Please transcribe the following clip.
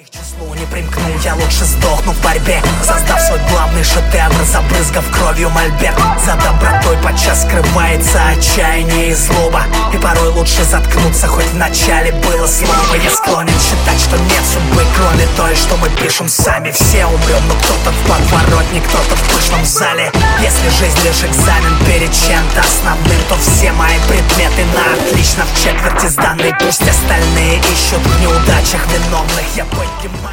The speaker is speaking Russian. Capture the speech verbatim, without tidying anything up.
к числу не примкну, я лучше сдохну в борьбе, создав свой главный шедевр, забрызгав кровью мольберт. За добротой подчас скрывается отчаяние и злоба, и порой лучше заткнуться, хоть вначале было слово. Я склонен считать, что нет судьбы, кроме той, что мы пишем сами. Все умрем, но кто-то в подворотне, кто-то в пышном зале. Если жизнь лишь экзамен перед чем-то основным, то все мои предметы на отлично в четверти сданы. Пусть остальные ищут в неудачах виновных, я поднимаю